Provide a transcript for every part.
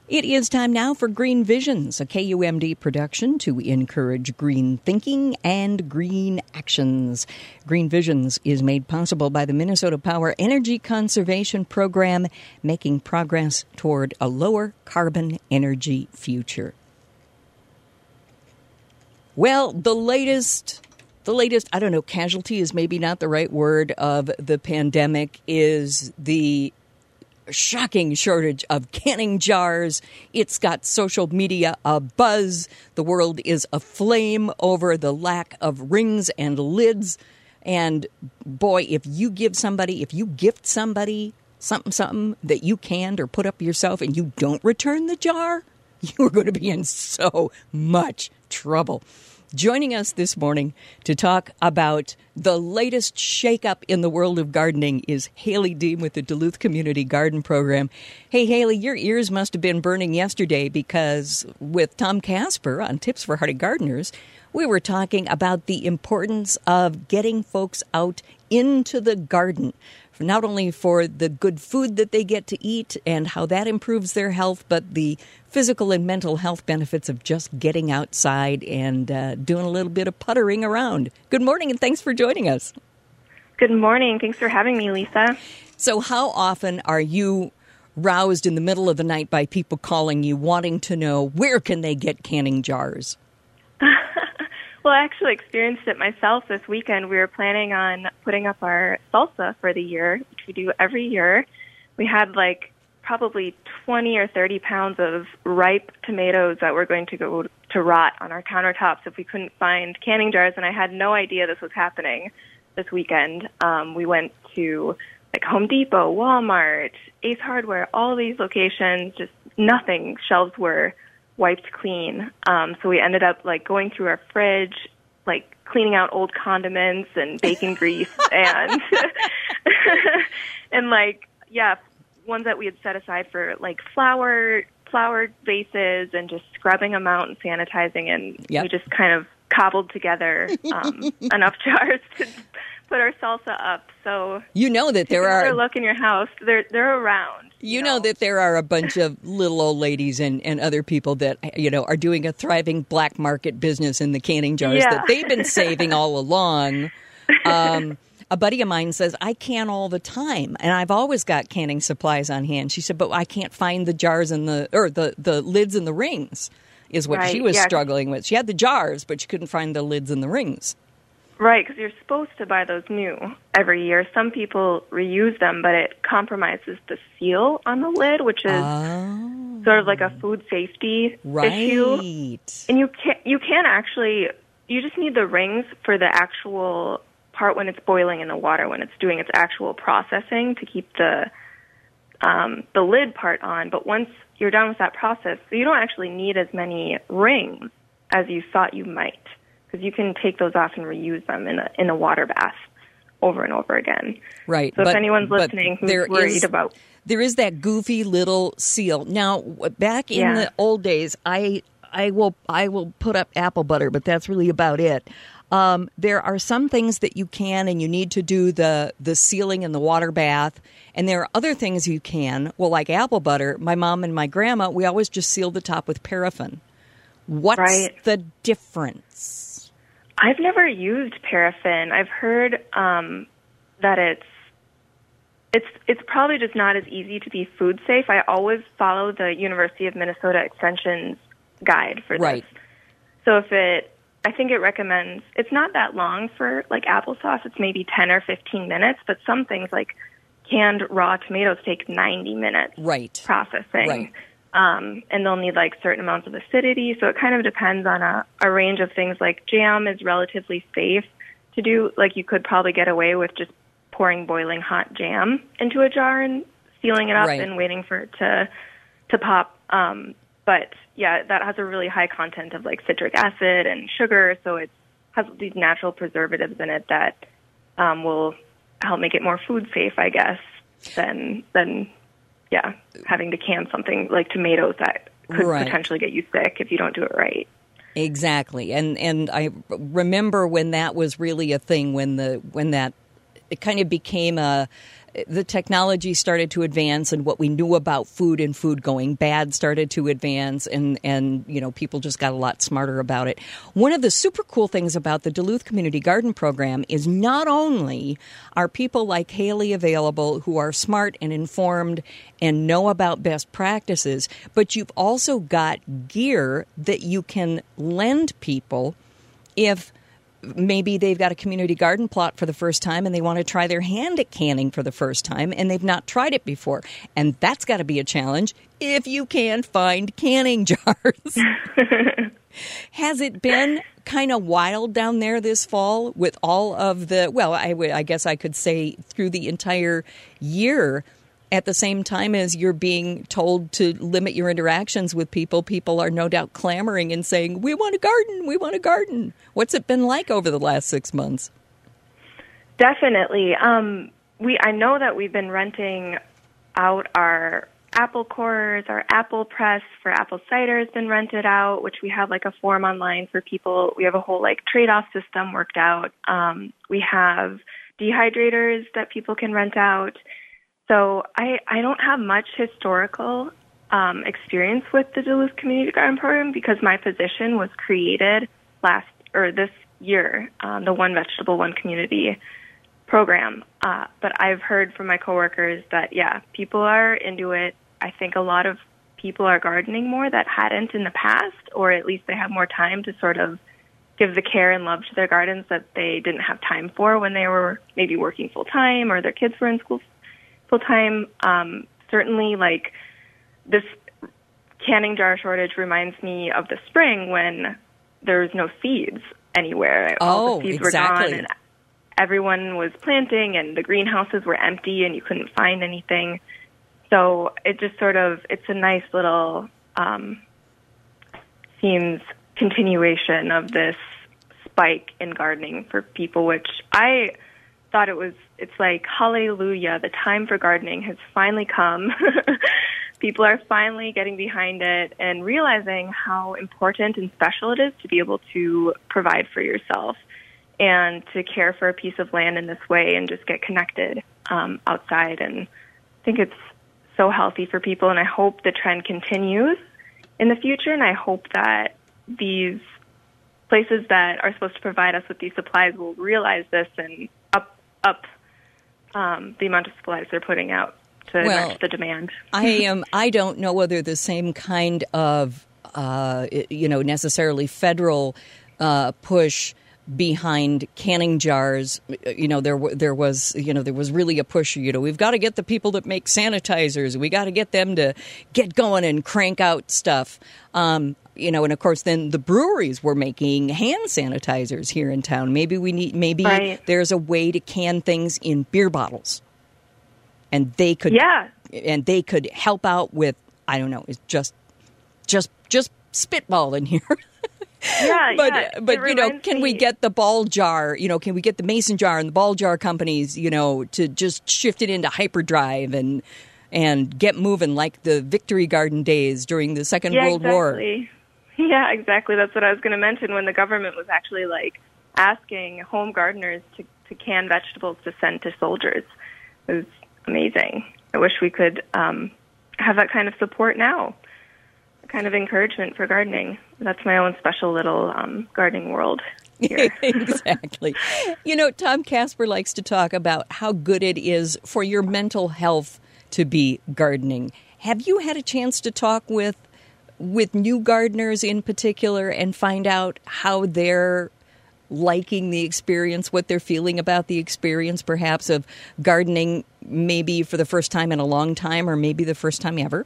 It is time now for Green Visions, a KUMD production to encourage green thinking and green actions. Green Visions is made possible by the Minnesota Power Energy Conservation Program, making progress toward a lower carbon energy future. Well, the latest, I don't know, casualty is maybe not the right word, of the pandemic is the shocking shortage of canning jars. It's got social media abuzz. The world is aflame over the lack of rings and lids. And boy, if you gift somebody something that you canned or put up yourself and you don't return the jar, you're going to be in so much trouble. Joining us this morning to talk about the latest shakeup in the world of gardening is Haley Deem with the Duluth Community Garden Program. Hey, Haley, your ears must have been burning yesterday because with Tom Casper on Tips for Hardy Gardeners, we were talking about the importance of getting folks out into the garden, not only for the good food that they get to eat and how that improves their health, but the physical and mental health benefits of just getting outside and doing a little bit of puttering around. Good morning, and thanks for joining us. Good morning. Thanks for having me, Lisa. So how often are you roused in the middle of the night by people calling you, wanting to know where can they get canning jars? Well, I actually experienced it myself this weekend. We were planning on putting up our salsa for the year, which we do every year. We had probably 20 or 30 pounds of ripe tomatoes that were going to go to rot on our countertops if we couldn't find canning jars, and I had no idea this was happening this weekend. We went to Home Depot, Walmart, Ace Hardware, all of these locations, just nothing. Shelves were wiped clean. So we ended up going through our fridge, cleaning out old condiments and bacon grease and and ones that we had set aside for flour vases, and just scrubbing them out and sanitizing, and we just kind of cobbled together enough jars to put our salsa up. So you know that there are look in your house, they're around. You know that there are a bunch of little old ladies and other people that are doing a thriving black market business in the canning jars that they've been saving all along. A buddy of mine says, I can all the time, and I've always got canning supplies on hand. She said, but I can't find the jars and the lids and the rings is what she was struggling with. She had the jars, but she couldn't find the lids and the rings. Right, because you're supposed to buy those new every year. Some people reuse them, but it compromises the seal on the lid, which is sort of like a food safety issue. And you can't actually, you just need the rings for the actual part when it's boiling in the water, when it's doing its actual processing to keep the lid part on. But once you're done with that process, so you don't actually need as many rings as you thought you might, because you can take those off and reuse them in a water bath over and over again. Right. So if anyone's listening who's worried about... There is that goofy little seal. Now, back in the old days, I will put up apple butter, but that's really about it. There are some things that you can and you need to do the sealing in the water bath, and there are other things you can. Well, like apple butter, my mom and my grandma, we always just sealed the top with paraffin. What's the difference? I've never used paraffin. I've heard that it's probably just not as easy to be food safe. I always follow the University of Minnesota Extension's guide for this. So I think it recommends, it's not that long for applesauce. It's maybe 10 or 15 minutes, but some things like canned raw tomatoes take 90 minutes processing. Right. And they'll need certain amounts of acidity. So it kind of depends on a range of things. Jam is relatively safe to do. You could probably get away with just pouring boiling hot jam into a jar and sealing it up and waiting for it to pop. But that has a really high content of citric acid and sugar. So it has these natural preservatives in it that will help make it more food safe, I guess, than having to can something like tomatoes that could potentially get you sick if you don't do it right. Exactly. And I remember when that was really a thing, when that it kind of became the technology started to advance, and what we knew about food and food going bad started to advance, and people just got a lot smarter about it. One of the super cool things about the Duluth Community Garden Program is not only are people like Haley available who are smart and informed and know about best practices, but you've also got gear that you can lend people if maybe they've got a community garden plot for the first time and they want to try their hand at canning for the first time and they've not tried it before. And that's got to be a challenge if you can't find canning jars. Has it been kind of wild down there this fall with all of the, well, I guess I could say through the entire year, at the same time as you're being told to limit your interactions with people, people are no doubt clamoring and saying, we want a garden, we want a garden. What's it been like over the last 6 months? Definitely. I know that we've been renting out our apple cores, our apple press for apple cider has been rented out, which we have like a form online for people. We have a whole like trade-off system worked out. We have dehydrators that people can rent out. So I don't have much historical experience with the Duluth Community Garden Program because my position was created this year, the One Vegetable, One Community program. But I've heard from my coworkers that, yeah, people are into it. I think a lot of people are gardening more that hadn't in the past, or at least they have more time to sort of give the care and love to their gardens that they didn't have time for when they were maybe working full-time or their kids were in school full-time. Certainly, like, this canning jar shortage reminds me of the spring when there was no seeds anywhere. All the seeds exactly. were gone, and everyone was planting, and the greenhouses were empty, and you couldn't find anything. So it just sort of, it's a nice little, seems continuation of this spike in gardening for people, which I thought it's like, hallelujah, the time for gardening has finally come. People are finally getting behind it and realizing how important and special it is to be able to provide for yourself and to care for a piece of land in this way and just get connected outside. And I think it's so healthy for people, and I hope the trend continues in the future, and I hope that these places that are supposed to provide us with these supplies will realize this and up the amount of supplies they're putting out to match the demand. I don't know whether the same kind of necessarily federal push behind canning jars. There was really a push. We've got to get the people that make sanitizers. We got to get them to get going and crank out stuff. And of course, then the breweries were making hand sanitizers here in town. Maybe right. There's a way to can things in beer bottles, and they could help out with, I don't know, it's just spitball in here. Yeah, but can we get the ball jar? Can we get the mason jar and the ball jar companies? To just shift it into hyperdrive and get moving like the Victory Garden days during the Second World War. Yeah, exactly. That's what I was going to mention when the government was actually like asking home gardeners to can vegetables to send to soldiers. It was amazing. I wish we could have that kind of support now, kind of encouragement for gardening. That's my own special little gardening world here. Exactly. Tom Casper likes to talk about how good it is for your mental health to be gardening. Have you had a chance to talk with new gardeners in particular and find out how they're liking the experience, what they're feeling about the experience, perhaps, of gardening maybe for the first time in a long time or maybe the first time ever?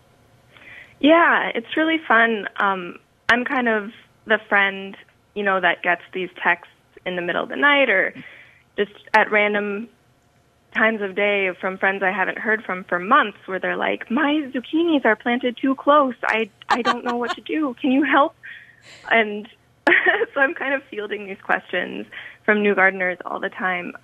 Yeah, it's really fun. I'm kind of the friend, that gets these texts in the middle of the night or just at random times of day from friends I haven't heard from for months where they're like, my zucchinis are planted too close. I don't know what to do. Can you help? And so I'm kind of fielding these questions from new gardeners all the time.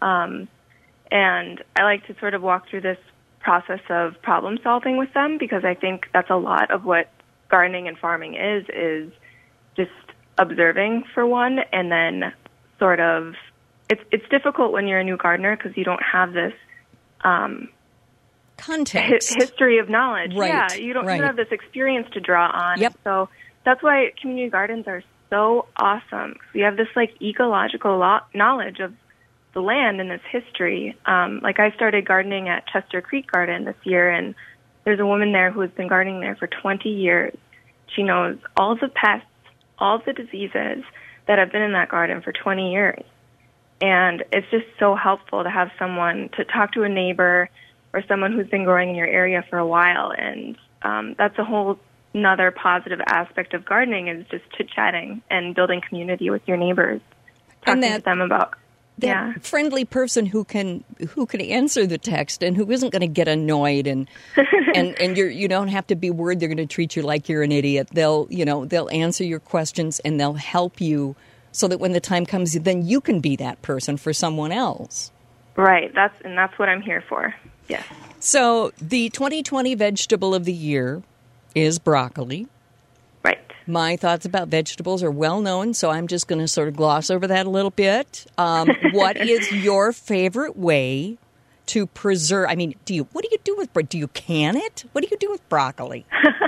And I like to sort of walk through this process of problem solving with them because I think that's a lot of what gardening and farming is just observing for one, and then sort of it's difficult when you're a new gardener because you don't have this context, history of knowledge. Right. Yeah, you don't right. have this experience to draw on. Yep. So that's why community gardens are so awesome. We have this like ecological knowledge of the land and this history. Like I started gardening at Chester Creek Garden this year, and there's a woman there who has been gardening there for 20 years. She knows all the pests, all the diseases that have been in that garden for 20 years. And it's just so helpful to have someone to talk to, a neighbor or someone who's been growing in your area for a while. And that's a whole another positive aspect of gardening, is just chit-chatting and building community with your neighbors, talking to them about that friendly person who can answer the text and who isn't going to get annoyed and you don't have to be worried they're going to treat you like you're an idiot. They'll answer your questions and they'll help you so that when the time comes, then you can be that person for someone else. Right. That's what I'm here for. Yes. So the 2020 vegetable of the year is broccoli. Right. My thoughts about vegetables are well known, so I'm just going to sort of gloss over that a little bit. What is your favorite way to preserve? I mean, what do you do with do you can it? What do you do with broccoli?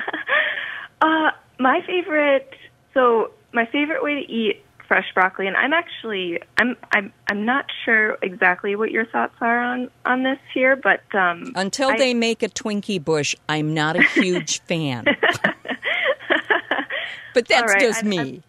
My favorite way to eat fresh broccoli, and I'm not sure exactly what your thoughts are on this here, but until they make a Twinkie bush, I'm not a huge fan. But that's just me.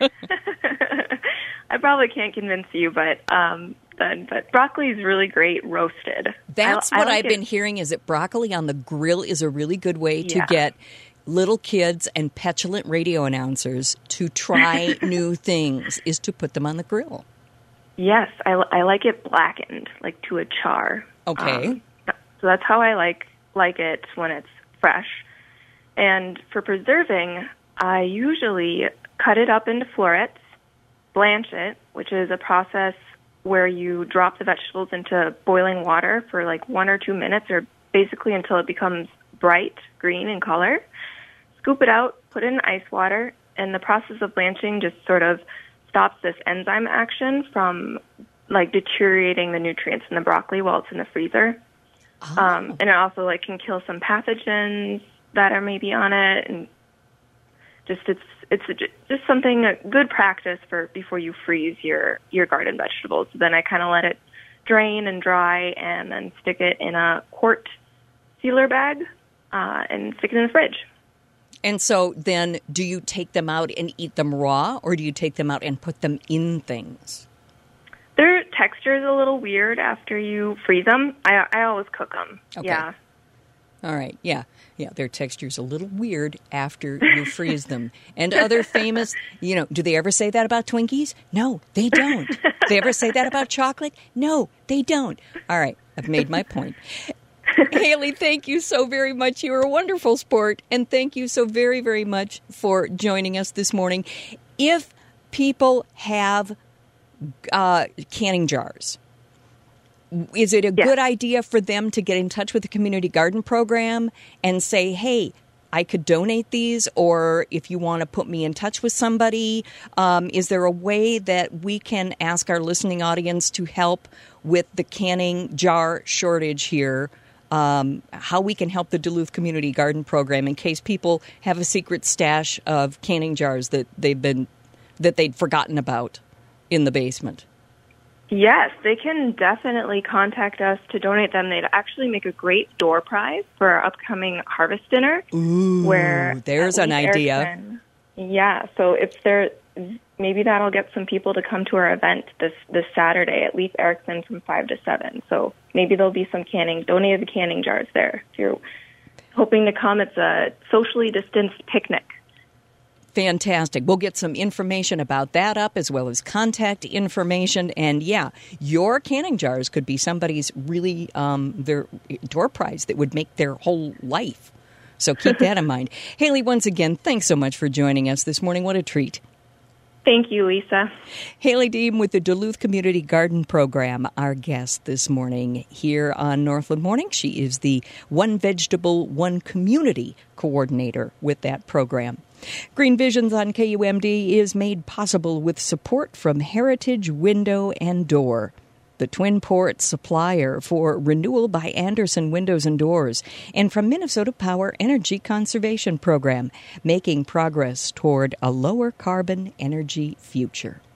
I probably can't convince you, but broccoli is really great roasted. That's what I've been hearing, is that broccoli on the grill is a really good way to get little kids and petulant radio announcers to try new things, is to put them on the grill. Yes, I like it blackened, like to a char. Okay. So that's how I like it when it's fresh. And for preserving, I usually cut it up into florets, blanch it, which is a process where you drop the vegetables into boiling water for like 1 or 2 minutes, or basically until it becomes bright green in color. Scoop it out, put it in ice water, and the process of blanching just sort of stops this enzyme action from like deteriorating the nutrients in the broccoli while it's in the freezer. Oh. And it also like can kill some pathogens that are maybe on it, and it's just something, a good practice for before you freeze your garden vegetables. Then I kind of let it drain and dry, and then stick it in a quart sealer bag and stick it in the fridge. And so then, do you take them out and eat them raw, or do you take them out and put them in things? Their texture is a little weird after you freeze them. I always cook them. Okay. Yeah. All right. Yeah. Their texture's a little weird after you freeze them. And other famous, do they ever say that about Twinkies? No, they don't. Do they ever say that about chocolate? No, they don't. All right. I've made my point. Haley, thank you so very much. You're a wonderful sport, and thank you so very, very much for joining us this morning. If people have canning jars, is it a good idea for them to get in touch with the community garden program and say, hey, I could donate these, or if you want to put me in touch with somebody, is there a way that we can ask our listening audience to help with the canning jar shortage here? How we can help the Duluth Community Garden Program in case people have a secret stash of canning jars that they'd forgotten about in the basement. Yes, they can definitely contact us to donate them. They'd actually make a great door prize for our upcoming harvest dinner. Ooh, where there's an idea. So if maybe that'll get some people to come to our event this Saturday at Leif Erikson from 5 to 7. So maybe there'll be some donated canning jars there. If you're hoping to come, it's a socially distanced picnic. Fantastic. We'll get some information about that up, as well as contact information. And your canning jars could be somebody's really their door prize that would make their whole life. So keep that in mind. Haley, once again, thanks so much for joining us this morning. What a treat. Thank you, Lisa. Haley Deem with the Duluth Community Garden Program, our guest this morning here on Northland Morning. She is the One Vegetable, One Community coordinator with that program. Green Visions on KUMD is made possible with support from Heritage Window and Door. the Twin Ports supplier for renewal by Andersen Windows and Doors, and from Minnesota Power Energy Conservation Program, making progress toward a lower carbon energy future.